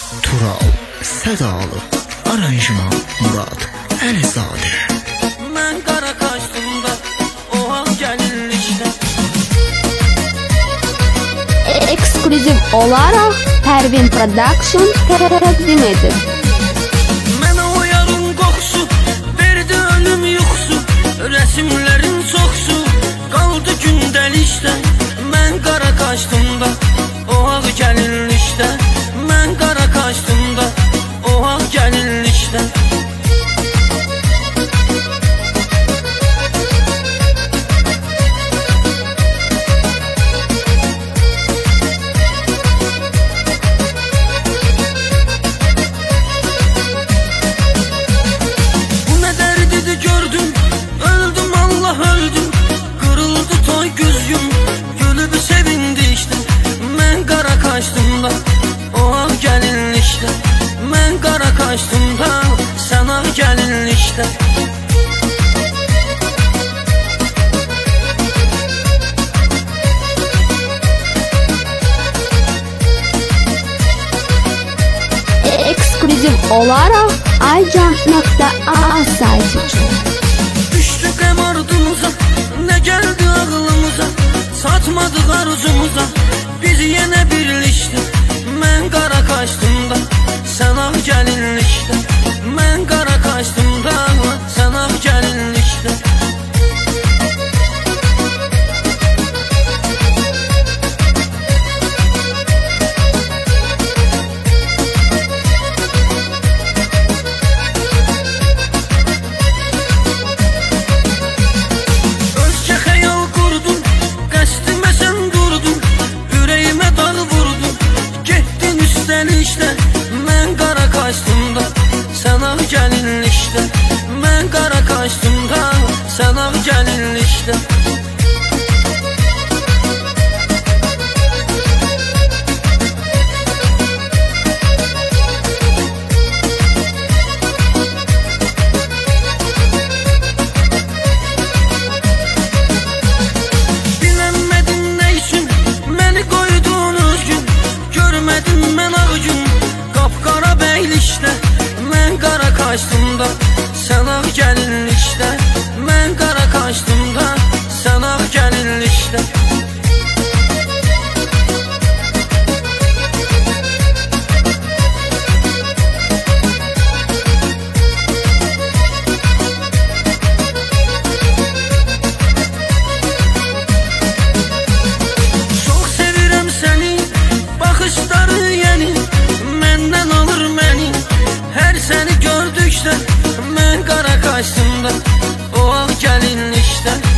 Tural Sədalı, aranjman Murad Əlizadə. Mən qara kaşımda o an gəlinlikdə. Ekskluziv olaraq Pərvin Production təqdim edir. Mənə o yarın qoxusu verdi ölüm yuxusu, rəsimlərin çoxsu qaldı gündəlikdə. Mən qara kaşımda o an gəlinlikdə. Mən qara kaşımda o an gəlinlikdə. Gördüm, öldüm, Allah öldüm. Kırıldı toy gözüm, gülüp sevindi işte. Mən qara kaşımda o an gəlinlikdə. Mən qara kaşımda sən ağ gəlinlikdə. Ekskluziv olaraq Aycan.a saytıcı. Düşdü qəm ardımıza, nə gəldi ağlımıza, çatmadıq arzumuza, biz yenə birlikdə. Mən qara kaşımda sən ağ gəlinlikdə. Mən qara kaşımda sən ağ gəlinlikdə. Mən qara kaşımda sən ağ gəlinlikdə. Mən qara kaşımda sən ağ gəlinlikdə. Bilənmədin nə üçün məni qoyduğunuz gün, görmədim mən ağ gün qapqara bəylikdə. Mən qara kaşımda sən ağ gəlinlikdə. Mən qara kaşımda sən ağ gəlinlikdə. Çox sevirəm səni, baxışları yeni məndən alır məni. Hər səni gördükdə mən qara kaşımda o ağ gəlinlikdə.